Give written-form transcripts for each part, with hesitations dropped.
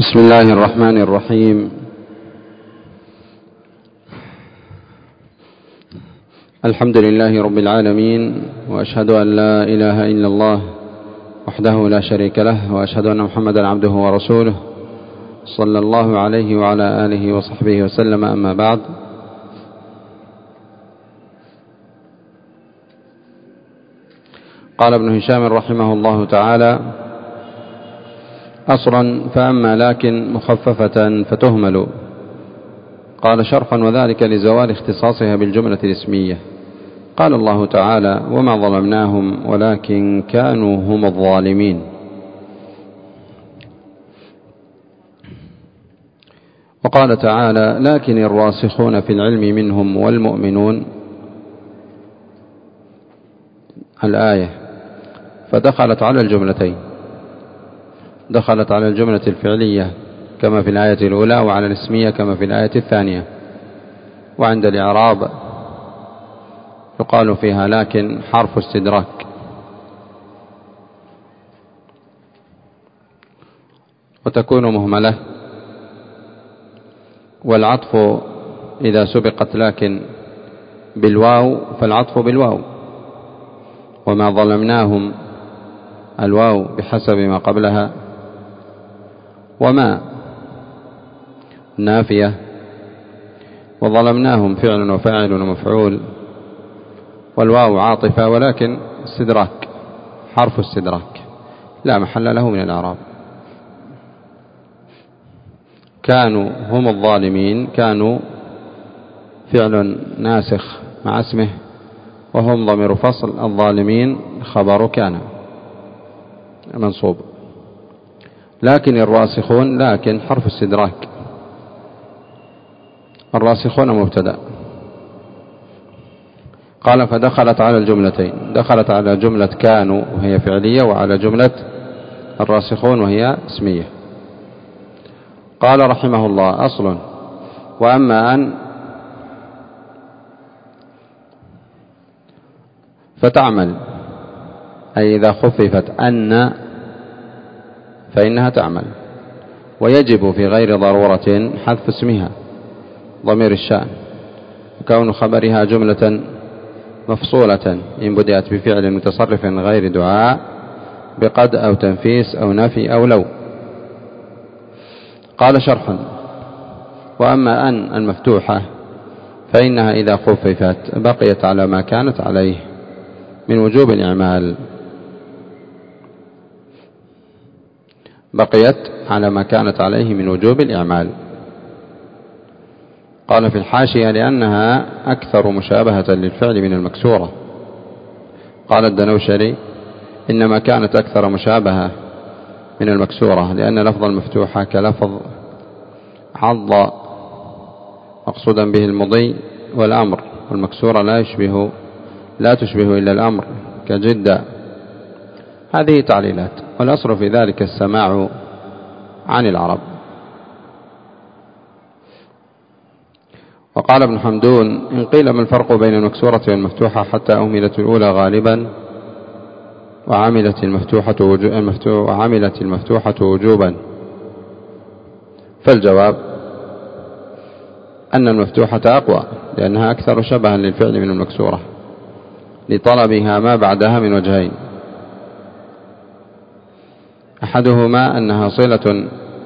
بسم الله الرحمن الرحيم. الحمد لله رب العالمين، وأشهد أن لا إله إلا الله وحده لا شريك له، وأشهد أن محمدا عبده ورسوله صلى الله عليه وعلى آله وصحبه وسلم. أما بعد، قال ابن هشام رحمه الله تعالى: أصلا فأما لكن مخففة فتهمل. قال: شرحا: وذلك لزوال اختصاصها بالجملة الاسمية. قال الله تعالى: وما ظلمناهم ولكن كانوا هم الظالمين. وقال تعالى: لكن الراسخون في العلم منهم والمؤمنون، الآية، فدخلت على الجملتين، دخلت على الجملة الفعلية كما في الآية الأولى، وعلى الاسمية كما في الآية الثانية. وعند الإعراب يقال فيها لكن حرف استدراك، وتكون مهملة. والعطف إذا سبقت لكن بالواو فالعطف بالواو، وما ظلمناهم الواو بحسب ما قبلها، وما نافية، وظلمناهم فعل وفاعل ومفعول، والواو عاطفة، ولكن استدراك، حرف استدراك لا محل له من الإعراب. كانوا هم الظالمين، كانوا فعل ناسخ مع اسمه، وهم ضمير فصل، الظالمين خبر كان منصوب. لكن الراسخون، لكن حرف استدراك، الراسخون مبتدأ. قال: فدخلت على الجملتين، دخلت على جملة كانوا وهي فعلية، وعلى جملة الراسخون وهي اسمية. قال رحمه الله: أصل وأما أن فتعمل، أي إذا خففت أن فإنها تعمل، ويجب في غير ضرورة حذف اسمها ضمير الشأن، وكون خبرها جملة مفصولة إن بدأت بفعل متصرف غير دعاء بقد أو تنفيس أو نفي أو لو. قال شرحا: وأما أن المفتوحة فإنها إذا خففت بقيت على ما كانت عليه من وجوب الإعمال، بقيت على ما كانت عليه من وجوب الإعمال. قال في الحاشية: لأنها أكثر مشابهة للفعل من المكسورة. قال الدنوشري: إنما كانت أكثر مشابهة من المكسورة لأن لفظ المفتوحة كلفظ عض مقصودا به المضي والأمر، والمكسورة لا تشبه إلا الأمر كجد. هذه تعليلات، والأصل في ذلك السماع عن العرب. وقال ابن حمدون: إن قيل ما الفرق بين المكسورة والمفتوحة حتى أهملت الأولى غالبا وعملت المفتوحة وجوبا، فالجواب أن المفتوحة أقوى لأنها أكثر شبها للفعل من المكسورة لطلبها ما بعدها من وجهين: أحدهما أنها صلة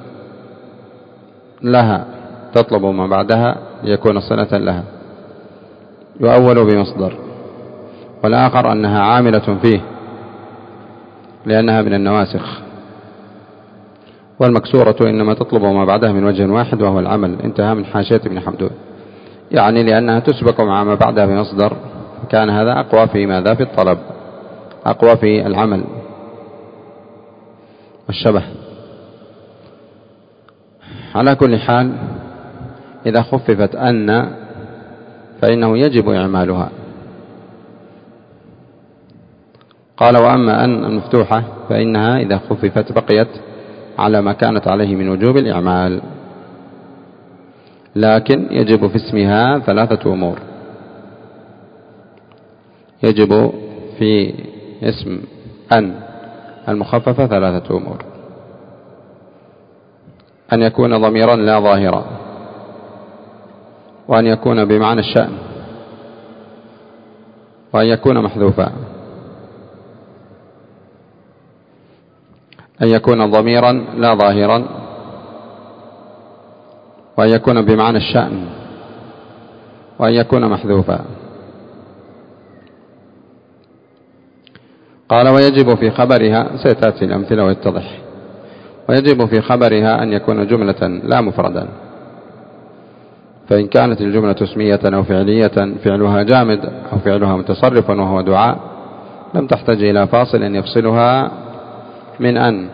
لها تطلب ما بعدها ليكون صلة لها يؤول بمصدر، والآخر أنها عاملة فيه لأنها من النواسخ. والمكسورة إنما تطلب ما بعدها من وجه واحد وهو العمل. انتهى من حاشية ابن حمدون، يعني لأنها تسبق مع ما بعدها بمصدر، كان هذا أقوى في ماذا؟ في الطلب، أقوى في العمل والشبه. على كل حال، إذا خففت أن فإنه يجب إعمالها. قال: وأما أن المفتوحة فإنها إذا خففت بقيت على ما كانت عليه من وجوب الإعمال، لكن يجب في اسمها ثلاثة أمور. يجب في اسم أن المخففة ثلاثة أمور: أن يكون ضميرا لا ظاهرا، وأن يكون بمعنى الشأن، وأن يكون محذوفا. أن يكون ضميرا لا ظاهرا، وأن يكون بمعنى الشأن، وأن يكون محذوفا. قال ويجب في خبرها، سيتأتي الأمثلة ويتضح. ويجب في خبرها أن يكون جملة لا مفردا، فإن كانت الجملة اسمية أو فعلية فعلها جامد أو فعلها متصرف وهو دعاء لم تحتاج إلى فاصل يفصلها من أن،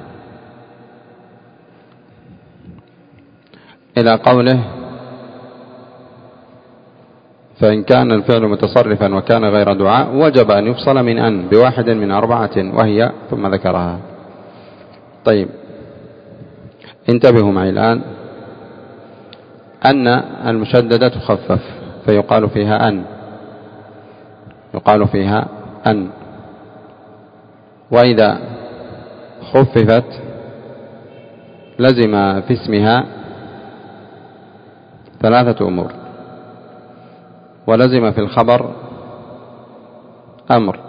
إلى قوله فإن كان الفعل متصرفا وكان غير دعاء وجب أن يفصل من أن بواحد من 4 وهي، ثم ذكرها. طيب انتبهوا معي الآن. أن المشددة تخفف فيقال فيها أن، يقال فيها أن. وإذا خففت لزم في اسمها 3 أمور، ولزم في الخبر أمر.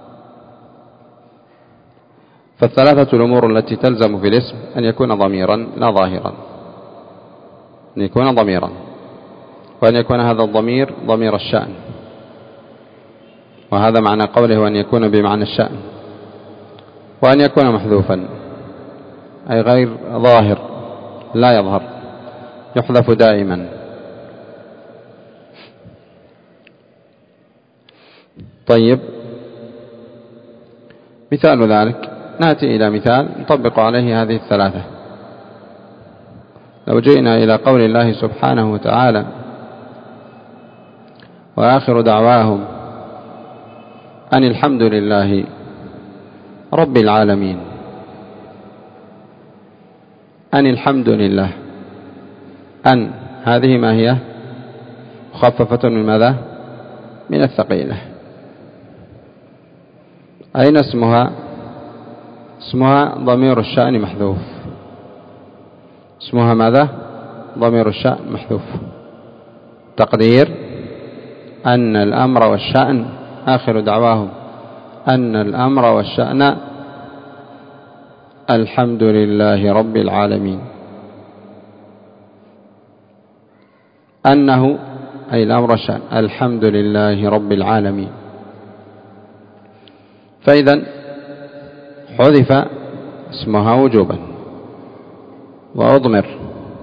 فال3 الأمور التي تلزم في الاسم أن يكون ضميرا لا ظاهرا، أن يكون ضميرا، وأن يكون هذا الضمير ضمير الشأن، وهذا معنى قوله أن يكون بمعنى الشأن، وأن يكون محذوفا أي غير ظاهر لا يظهر، يحذف دائما. طيب مثال ذلك، نأتي إلى مثال نطبق عليه هذه ال3. لو جئنا إلى قول الله سبحانه وتعالى وآخر دعواهم أن الحمد لله رب العالمين. أن الحمد لله، أن هذه ما هي؟ مخففة من ماذا؟ من الثقيلة. أين اسمها؟ اسمها ضمير الشأن محذوف. اسمها ماذا؟ ضمير الشأن محذوف. تقدير أن الأمر والشأن، آخر دعواهم أن الأمر والشأن الحمد لله رب العالمين. أنه أي الأمر والشأن الحمد لله رب العالمين. فإذا حذف اسمها وجوبا وأضمر،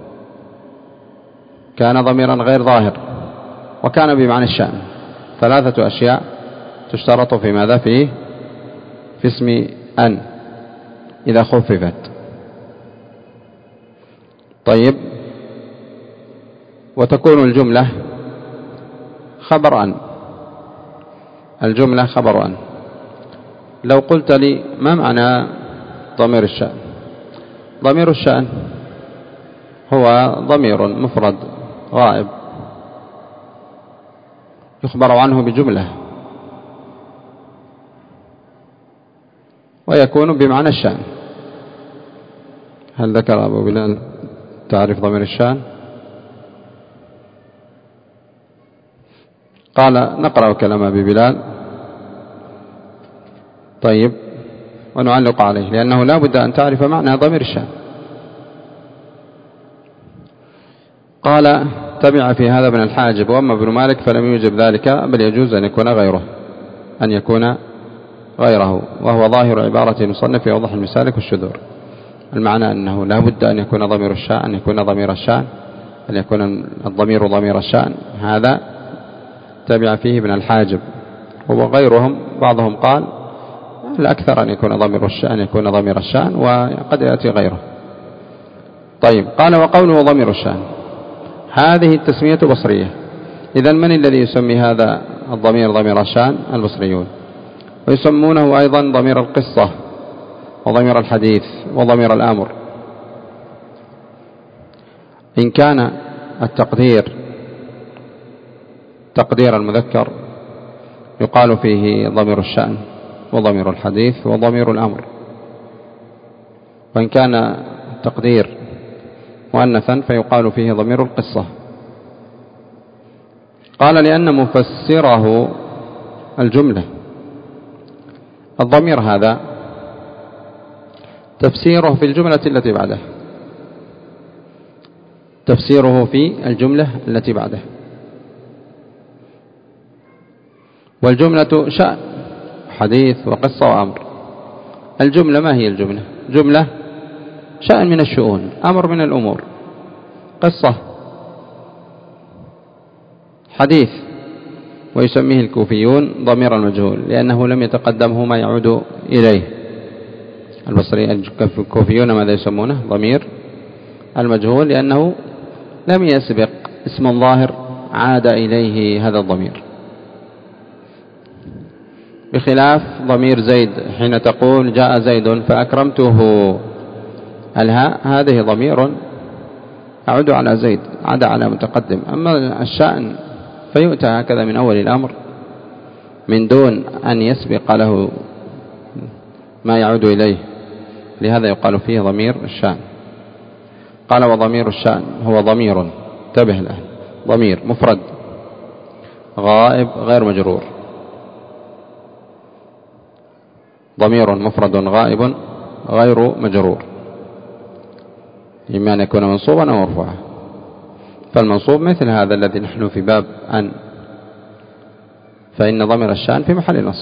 كان ضميرا غير ظاهر وكان بمعنى الشأن. 3 أشياء تشترط في ماذا؟ في اسم أن إذا خففت. طيب وتكون الجملة خبر أن، الجملة خبر أن. لو قلت لي ما معنى ضمير الشأن؟ ضمير الشأن هو ضمير مفرد غائب يخبر عنه بجملة ويكون بمعنى الشأن. هل ذكر أبو بلال تعرف ضمير الشأن؟ قال نقرأ كلام أبي بلال. طيب ونعلق عليه، لأنه لا بد أن تعرف معنى ضمير الشأن. قال تبع في هذا ابن الحاجب، وأما ابن مالك فلم يوجب ذلك، بل يجوز أن يكون غيره، أن يكون غيره، وهو ظاهر عبارة المصنف في أوضح المسالك والشذور. المعنى أنه لا بد أن يكون ضمير الشأن، أن يكون ضمير الشأن، أن يكون الضمير ضمير الشأن. هذا تبع فيه ابن الحاجب. وغيرهم بعضهم قال الأكثر أن يكون ضمير الشأن، يكون ضمير الشأن، وقد يأتي غيره. طيب قال وقوله ضمير الشأن، هذه التسمية بصرية. إذن من الذي يسمي هذا الضمير ضمير الشأن؟ البصريون. ويسمونه أيضا ضمير القصة وضمير الحديث وضمير الأمر. إن كان التقدير تقدير المذكر يقال فيه ضمير الشأن وضمير الحديث وضمير الأمر. وإن كان التقدير مؤنثا فيقال فيه ضمير القصة. قال لأن مفسره الجملة. الضمير هذا تفسيره في الجملة التي بعده، تفسيره في الجملة التي بعده. والجملة شأن، حديث وقصة وأمر. الجملة ما هي الجملة؟ جملة شأن من الشؤون، أمر من الأمور، قصة، حديث. ويسميه الكوفيون ضمير المجهول لأنه لم يتقدمه ما يعود إليه. الكوفيون ماذا يسمونه؟ ضمير المجهول، لأنه لم يسبق اسم ظاهر عاد إليه هذا الضمير، بخلاف ضمير زيد حين تقول جاء زيد فأكرمته، الهاء هذه ضمير يعود على زيد، عاد على متقدم. أما الشأن فيؤتى هكذا من أول الأمر من دون أن يسبق له ما يعود إليه، لهذا يقال فيه ضمير الشأن. قال وضمير الشأن هو ضمير، انتبه له، ضمير مفرد غائب غير مجرور، ضمير مفرد غائب غير مجرور، إما أن يكون منصوبا أو مرفوعا. فالمنصوب مثل هذا الذي نحن في باب أن، فإن ضمير الشأن في محل نصب.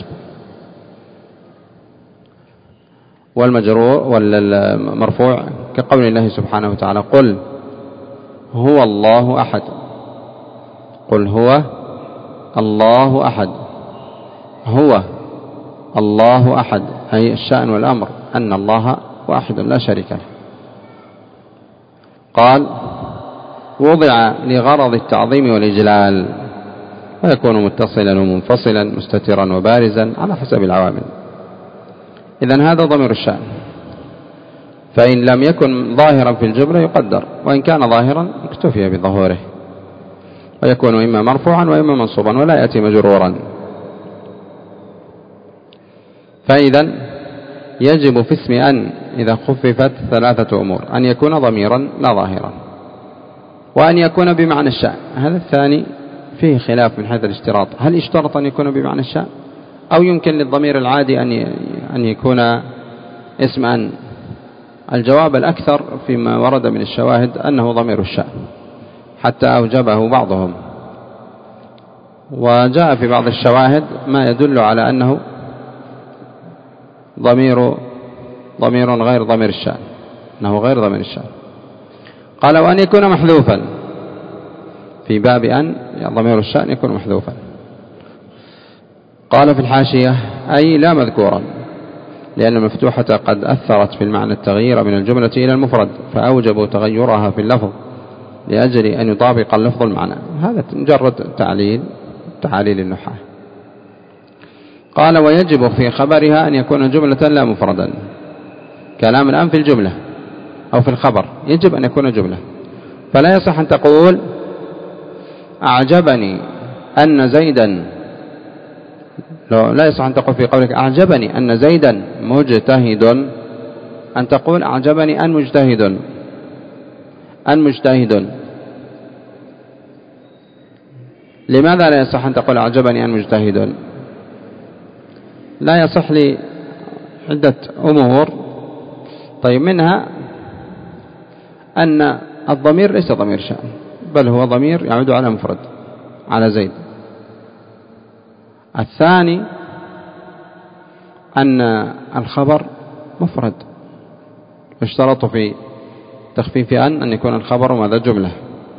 والمجرور والمرفوع كقول الله سبحانه وتعالى قل هو الله أحد، قل هو الله أحد، هو الله أحد، أي الشأن والأمر أن الله واحد لا شريك له. قال وضع لغرض التعظيم والإجلال، ويكون متصلا ومنفصلا مستترا وبارزا على حسب العوامل. إذن هذا ضمير الشأن، فإن لم يكن ظاهرا في الجملة يقدر، وإن كان ظاهرا اكتفي بظهوره، ويكون إما مرفوعا وإما منصوبا ولا يأتي مجرورا. فإذا يجب في اسم أن إذا خففت ثلاثة أمور: أن يكون ضميرا لا ظاهرا، وأن يكون بمعنى الشأن. هذا الثاني فيه خلاف من حيث الاشتراط، هل يشترط أن يكون بمعنى الشأن أو يمكن للضمير العادي أن يكون اسم أن؟ الجواب الأكثر فيما ورد من الشواهد أنه ضمير الشأن، حتى أوجبه بعضهم، وجاء في بعض الشواهد ما يدل على أنه ضمير غير ضمير الشأن، أنه غير ضمير الشأن. قال وأن يكون محذوفا، في باب أن ضمير الشأن يكون محذوفا. قال في الحاشية أي لا مذكورا، لأن المفتوحة قد أثرت في المعنى التغيير من الجملة إلى المفرد، فأوجبوا تغيرها في اللفظ لأجل أن يطابق اللفظ المعنى. هذا مجرد تعاليل النحاة. قال ويجب في خبرها أن يكون جملة لا مفردا. كلام الآن في الجملة أو في الخبر يجب أن يكون جملة، فلا يصح أن تقول أعجبني أن زيدا، لا يصح أن تقول في قولك أعجبني أن زيدا مجتهد أن تقول أعجبني أن مجتهد. لماذا لا يصح أن تقول أعجبني أن مجتهد؟ لا يصح لعدة أمور. طيب منها أن الضمير ليس ضمير شأن، بل هو ضمير يعود على مفرد، على زيد. الثاني أن الخبر مفرد، اشترط في تخفيف أن يكون الخبر ماذا؟ جملة.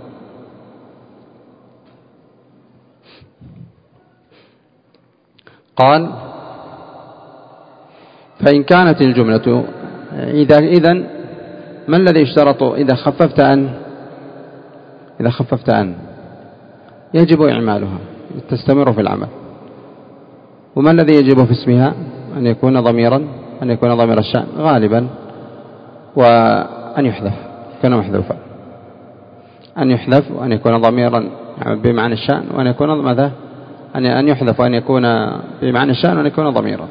قال فإن كانت الجملة إذن ما الذي يشترط إذا خففت أن يجب إعمالها تستمر في العمل. وما الذي يجب في اسمها؟ أن يكون ضمير الشأن غالبا، وأن يحذف، يكون محذوفا، أن يحذف، وأن يكون ضميرا بمعنى الشأن، وأن يكون ماذا؟ أن يحذف، وأن يكون بمعنى الشأن، وأن يكون ضميرا.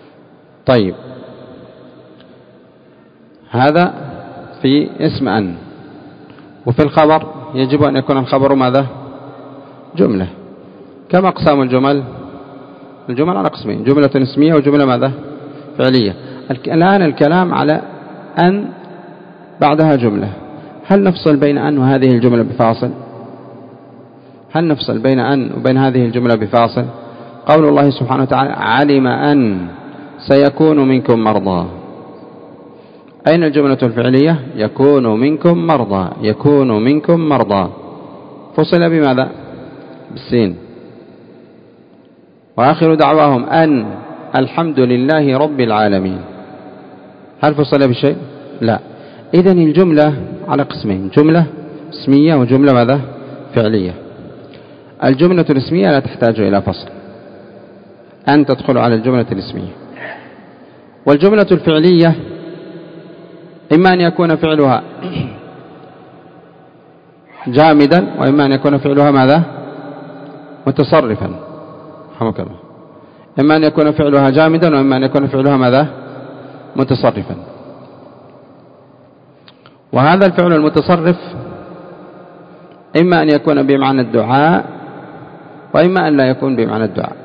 طيب هذا في اسم أن. وفي الخبر يجب أن يكون الخبر ماذا؟ جملة. كم أقسام الجمل؟ الجمل على قسمين، جملة اسمية وجملة ماذا؟ فعلية. الآن الكلام على أن بعدها جملة، هل نفصل بين أن وهذه الجملة بفاصل؟ هل نفصل بين أن وبين هذه الجملة بفاصل؟ قول الله سبحانه وتعالى علم أن سيكون منكم مرضى، أين الجملة الفعلية؟ يكون منكم مرضى، يكون منكم مرضى، فصل بماذا؟ بالسين. وآخر دعواهم أن الحمد لله رب العالمين، هل فصل بشيء؟ لا. إذن الجملة على قسمين، جملة اسمية وجملة ماذا؟ فعلية. الجملة الاسمية لا تحتاج إلى فصل، أن تدخل على الجملة الاسمية. والجملة الفعلية إما أن يكون فعلها جامدا، وإما أن يكون فعلها ماذا؟ متصرفا. رحمك الله. إما أن يكون فعلها جامدا، وإما أن يكون فعلها ماذا؟ متصرفا. وهذا الفعل المتصرف إما أن يكون بمعنى الدعاء، وإما أن لا يكون بمعنى الدعاء.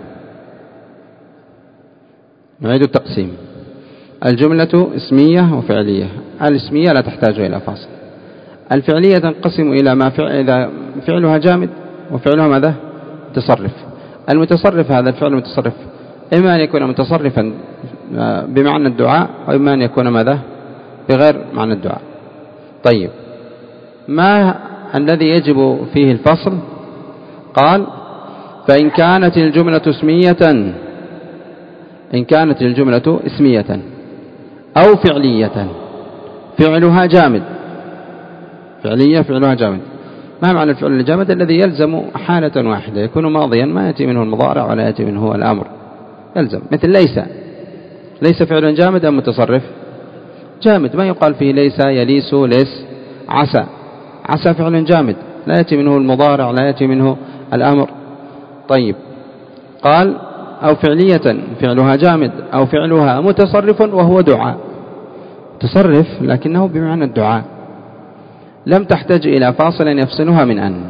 نعيد التقسيم. الجملة اسمية وفعلية. الاسمية لا تحتاج إلى فاصل. الفعلية تنقسم إلى ما إذا فعلها جامد وفعلها ماذا؟ متصرف. المتصرف هذا الفعل المتصرف إما أن يكون متصرفا بمعنى الدعاء، وإما أن يكون ماذا؟ بغير معنى الدعاء. طيب، ما الذي يجب فيه الفصل؟ قال فإن كانت الجملة اسمية، إن كانت الجملة اسمية أو فعلية فعلها جامد، فعلية فعلها جامد. ما معنى الفعل الجامد؟ الذي يلزم حالة واحدة، يكون ماضيا ما يأتي منه المضارع ولا يأتي منه الأمر، يلزم. مثل ليس، ليس فعل جامد أم متصرف؟ جامد، ما يقال فيه ليس يليس ليس. عسى، عسى فعل جامد لا يأتي منه المضارع لا يأتي منه الأمر. طيب، قال أو فعلية فعلها جامد أو فعلها متصرف وهو دعاء، تصرف لكنه بمعنى الدعاء، لم تحتاج إلى فاصل يفصلها من أن.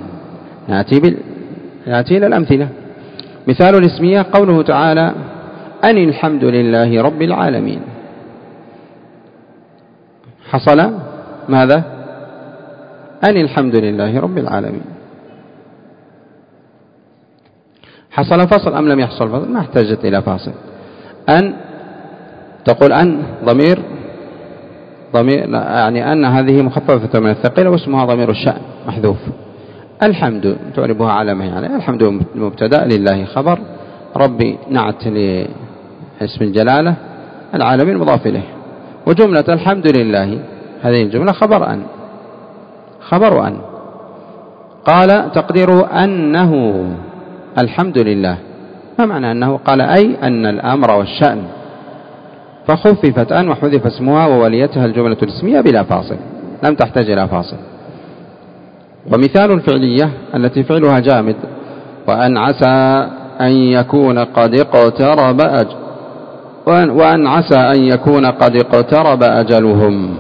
نأتي إلى الأمثلة. مثال الاسمية قوله تعالى أن الحمد لله رب العالمين، حصل ماذا؟ أن الحمد لله رب العالمين. حصل فصل أم لم يحصل فصل؟ ما احتاجت إلى فاصل. أن تقول أن ضمير يعني أن هذه مخففة من الثقيلة واسمها ضمير الشأن محذوف. الحمد تعربها على ما يعني، الحمد مبتدأ لله خبر، ربي نعت لاسم الجلالة، العالمين مضاف إليه. وجملة الحمد لله هذه الجملة خبر أن، خبر أن. قال تقديره أنه الحمد لله. ما معنى أنه؟ قال أي أن الأمر والشأن، فخففت أن وحذف اسمها ووليتها الجملة الاسمية بلا فاصل، لم تحتاج إلى فاصل. ومثال الفعلية التي فعلها جامد وأن عسى أن يكون قد اقترب وأن عسى أن يكون قد اقترب أجلهم.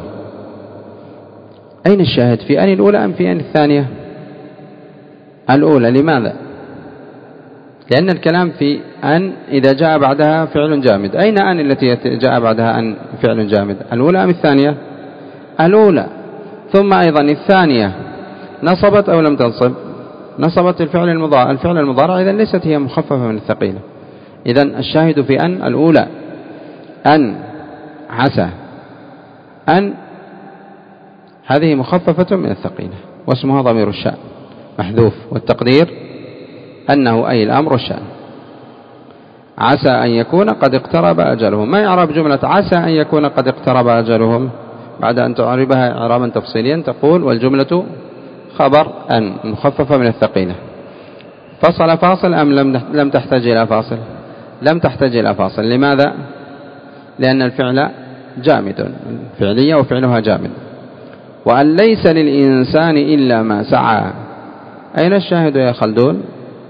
أين الشاهد؟ في أن الأولى أم في أن الثانية؟ الأولى. لماذا؟ لأن الكلام في أن إذا جاء بعدها فعل جامد. أين أن التي جاء بعدها أن فعل جامد؟ الأولى أم الثانية؟ الأولى. ثم أيضا الثانية نصبت أو لم تنصب؟ نصبت الفعل المضارع، إذن ليست هي مخففة من الثقيلة. إذن الشاهد في أن الأولى أن عسى، أن هذه مخففة من الثقيلة واسمها ضمير الشأن محذوف، والتقدير أنه أي الأمر الشأن. عسى أن يكون قد اقترب أجلهم. ما يعرب جملة عسى أن يكون قد اقترب أجلهم؟ بعد أن تعربها إعرابا تفصيليا تقول والجملة خبر أن مخففة من الثقيلة. فصل فاصل أم لم تحتاج إلى فاصل؟ لم تحتاج إلى فاصل. لماذا؟ لأن الفعل جامد، فعلية وفعلها جامد. وأن ليس للإنسان إلا ما سعى. أين الشاهد يا خلدون؟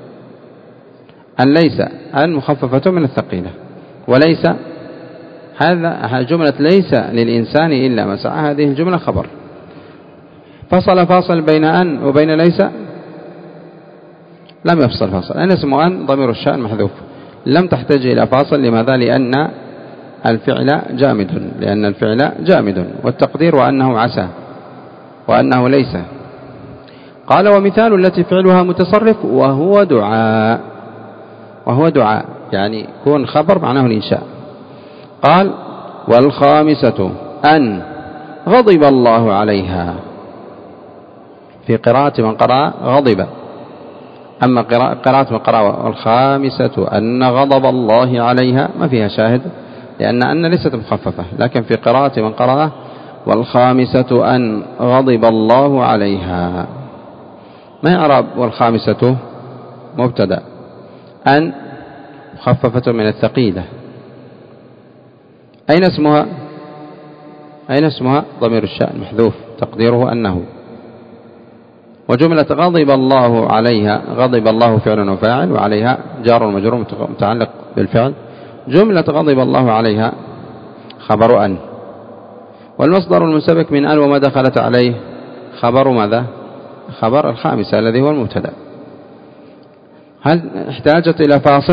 أن ليس أن مخففة من الثقيلة، وليس هذا جملة ليس للإنسان إلا ما سعى، هذه الجملة خبر. فصل فاصل بين أن وبين ليس؟ لم يفصل فاصل. أن اسم أن ضمير الشأن محذوف، لم تحتاج إلى فاصل. لماذا؟ لأن الفعل جامد، والتقدير وأنه عسى وأنه ليس. قال ومثال التي فعلها متصرف وهو دعاء يعني يكون خبر معناه الإنشاء. قال والخامسة أن غضب الله عليها، في قراءة من قرأ غضب، أما قراءة من قرأ والخامسة أن غضب الله عليها ما فيها شاهد، لأن ليست مخففة. لكن في قراءة من قرأ والخامسة أن غضب الله عليها، ما يعرب والخامسة؟ مبتدأ، أن مخففة من الثقيلة. أين اسمها؟ ضمير الشأن محذوف، تقديره أنه. وجملة غضب الله عليها، غضب الله فعل وفاعل، وعليها جار ومجرور متعلق بالفعل. جملة غضب الله عليها خبر أن، والمصدر المنسبك من أن وما دخلت عليه خبر ماذا؟ خبر الخامسة الذي هو المبتدأ. هل احتاجت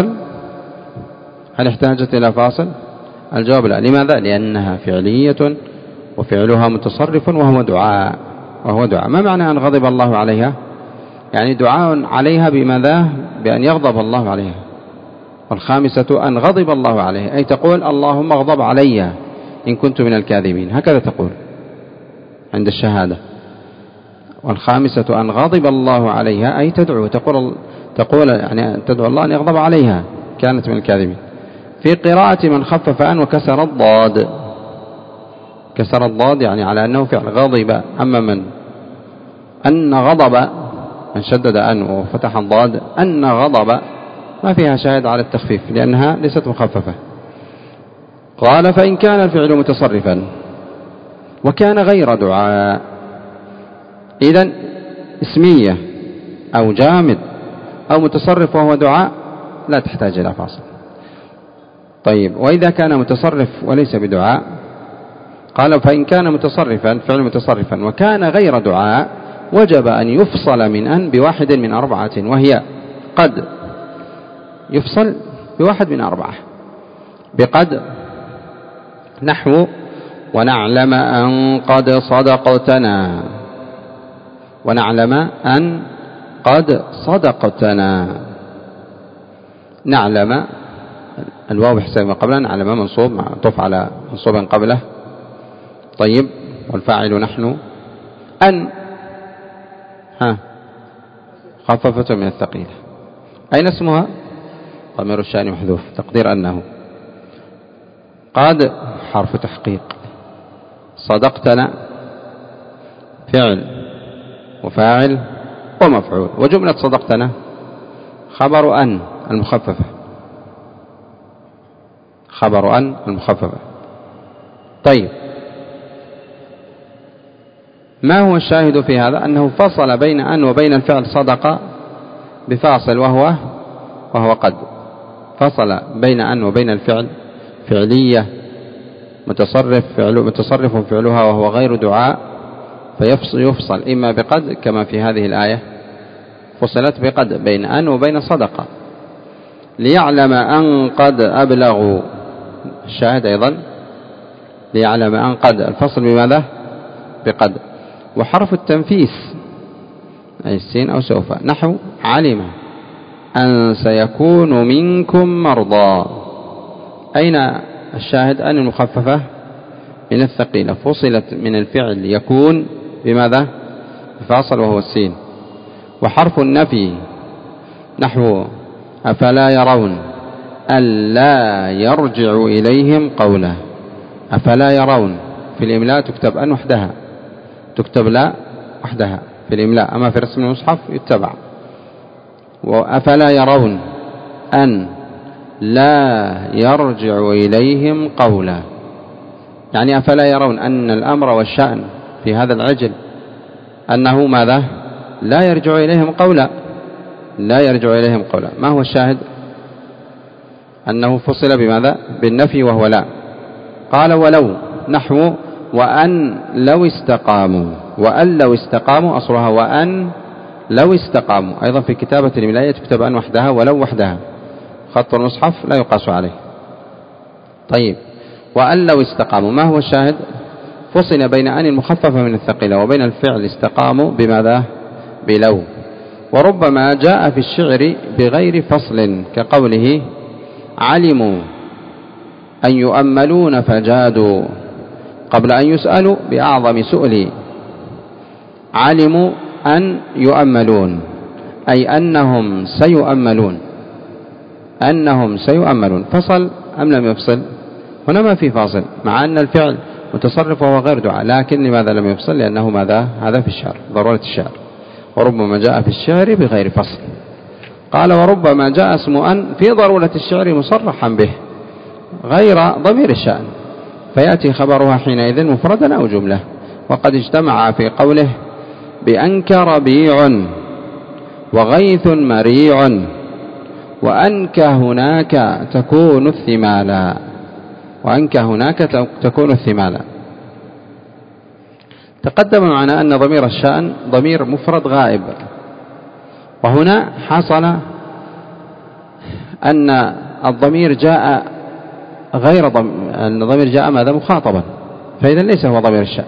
إلى فاصل؟ الجواب لا. لماذا؟ لأنها فعلية وفعلها متصرف وهو دعاء. ما معنى أن غضب الله عليها؟ يعني دعاء عليها بماذا؟ بأن يغضب الله عليها. والخامسة أن غضب الله عليها، أي تقول اللهم اغضب علي إن كنت من الكاذبين، هكذا تقول عند الشهادة. والخامسة أن غضب الله عليها، أي تقول يعني تدعو الله أن يغضب عليها كانت من الكاذبين. في قراءة من خفف أن وكسر الضاد، كسر الضاد يعني على أنه فعل غضب. أما من أن غضب، من شدد أن وفتح الضاد، أن غضب ما فيها شاهد على التخفيف لأنها ليست مخففة. قال فإن كان الفعل متصرفا وكان غير دعاء، إذن اسمية أو جامد أو متصرف وهو دعاء لا تحتاج إلى فاصل. طيب وإذا كان متصرف وليس بدعاء؟ قال فإن كان متصرفا، فعل متصرفا وكان غير دعاء، وجب أن يفصل من أن بواحد من أربعة، وهي قد يفصل بواحد من أربعة. بقد نحو ونعلم أن قد صدقتنا، ونعلم أن قد صدقتنا. نعلم الواو بحساب ما قبله، نعلم منصوب معطوف على منصوب قبله. طيب والفاعل نحن. أن خففة من الثقيلة. أين اسمها؟ ضمير الشأن محذوف، تقدير أنه. قد حرف تحقيق، صدقتنا فعل وفاعل ومفعول، وجملة صدقتنا خبر أن المخففة، خبر أن المخففة. طيب ما هو الشاهد في هذا؟ أنه فصل بين أن وبين الفعل صدق بفاصل وهو قد. فصل بين أن وبين الفعل فعلية متصرف فعلها وهو غير دعاء، فيفصل إما بقد كما في هذه الآية فصلت بقد بين أن وبين صدقة. ليعلم أن قد أبلغوا، الشاهد أيضا ليعلم أن قد، الفصل بماذا؟ بقد. وحرف التنفيس أي السين أو سوف، نحو علم أن سيكون منكم مرضى. أين الشاهد؟ أن المخففة من الثقيلة فصلت من الفعل يكون بماذا؟ بفاصل وهو السين. وحرف النفي نحو أفلا يرون ألا يرجع إليهم قوله. أفلا يرون في الإملاء تكتب أن وحدها، تكتب لا وحدها في الإملاء، أما في رسم المصحف يتبع. وأفلا يرون أن لا يرجع إليهم قولا، يعني أفلا يرون أن الأمر والشأن في هذا العجل أنه ماذا؟ لا يرجع إليهم قولا، لا يرجع إليهم قولا. ما هو الشاهد؟ أنه فصل بماذا؟ بالنفي وهو لا. قال ولو نحو وأن لو استقاموا، وأن لو استقاموا أصلها وأن لو استقاموا. أيضا في كتابة الإملائية تكتب أن وحدها ولو وحدها، خط المصحف لا يقاس عليه. طيب، وأن لو استقاموا، ما هو الشاهد؟ فصل بين أن المخففة من الثقيلة وبين الفعل استقاموا بماذا؟ بلو. وربما جاء في الشعر بغير فصل كقوله علموا أن يؤملون فجادوا قبل أن يسألوا بأعظم سؤل. علموا أن يؤملون أي أنهم سيؤملون، أنهم سيؤملون. فصل أم لم يفصل؟ هنا ما في فاصل، مع أن الفعل متصرف وهو غير دعاء، لكن لماذا لم يفصل؟ لأنه ماذا؟ هذا في الشعر، ضرورة الشعر. وربما جاء في الشعر بغير فصل. قال وربما جاء اسم أن في ضرورة الشعر مصرحا به غير ضمير الشأن، فيأتي خبرها حينئذ مفردا أو جملة. وقد اجتمع في قوله بأنك ربيع وغيث مريع وأنك هناك تكون الثمالا. وأنك هناك تكون الثمالا. تقدم معنا أن ضمير الشأن ضمير مفرد غائب، وهنا حصل أن الضمير جاء الضمير جاء ماذا؟ مخاطبا، فإذا ليس هو ضمير الشأن،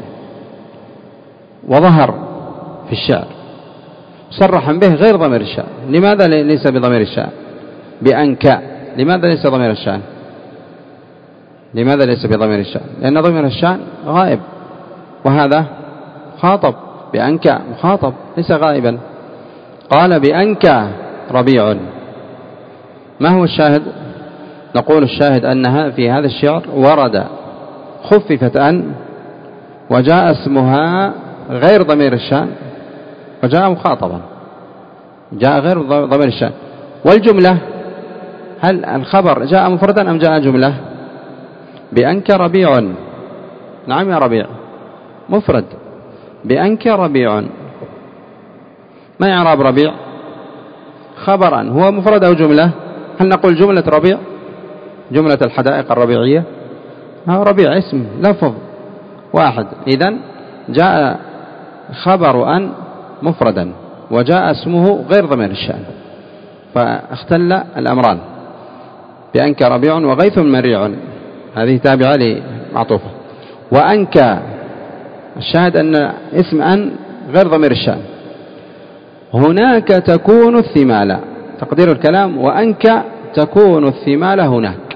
وظهر في الشعر صرحا به غير ضمير الشأن. لماذا ليس بضمير الشأن؟ بأنك. لماذا ليس ضمير الشأن؟ لماذا ليس بضمير الشأن؟ لأن ضمير الشأن غائب، وهذا خاطب. بأنك مخاطب ليس غائبا. قال بأنك ربيع. ما هو الشاهد؟ نقول الشاهد أنها في هذا الشعر ورد خففت أن، وجاء اسمها غير ضمير الشأن، وجاء مخاطبا، جاء غير ضمير الشأن. والجملة، هل الخبر جاء مفردا أم جاء جملة؟ بأنك ربيع. نعم يا ربيع، مفرد. بأنك ربيع. ما إعراب ربيع؟ خبرا، هو مفرد أو جملة؟ هل نقول جملة ربيع، جملة الحدائق الربيعية؟ ربيع اسم لفظ واحد. إذن جاء خبر أن مفردا، وجاء اسمه غير ضمير الشأن، فاختل الأمران. بأنك ربيع وغيث مريع، هذه تابعة لمعطوفة. وأنك، الشاهد أن اسم أن غير ضمير الشأن. هناك تكون الثمالة، تقدير الكلام وأنك تكون الثمالة هناك.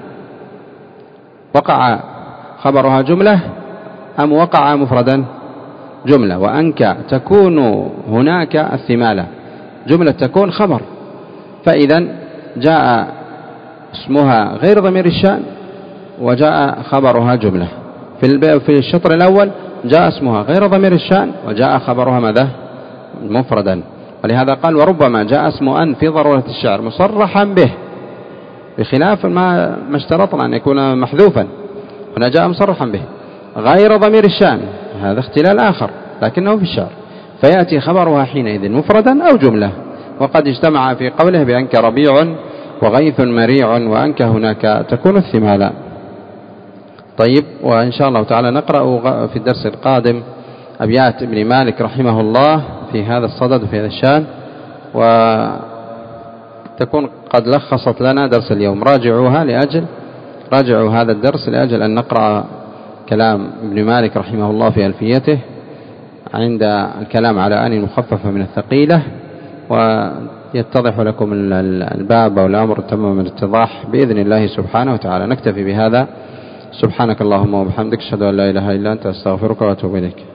وقع خبرها جملة أم وقع مفردا؟ جملة. وأنك تكون هناك الثمالة، جملة تكون خبر، فإذا جاء اسمها غير ضمير الشأن وجاء خبرها جملة. في الشطر الأول جاء اسمها غير ضمير الشأن وجاء خبرها ماذا؟ مفردا. ولهذا قال وربما جاء اسم أن في ضرورة الشعر مصرحا به، بخلاف ما اشترطنا أن يكون محذوفا. هنا جاء مصرحا به غير ضمير الشأن، هذا اختلال آخر لكنه في الشعر، فيأتي خبرها حينئذ مفردا أو جملة. وقد اجتمع في قوله بأنك ربيع وغيث مريع وأنك هناك تكون الثمالا. طيب، وإن شاء الله تعالى نقرأ في الدرس القادم أبيات ابن مالك رحمه الله في هذا الصدد وفي هذا الشان، وتكون قد لخصت لنا درس اليوم. راجعوا هذا الدرس لأجل أن نقرأ كلام ابن مالك رحمه الله في ألفيته عند الكلام على أن المخففة من الثقيلة، ويتضح لكم الباب أو الأمر تمام الاتضاح بإذن الله سبحانه وتعالى. نكتفي بهذا. سبحانك اللهم وبحمدك، أشهد أن لا إله إلا أنت، أستغفرك وأتوب إليك.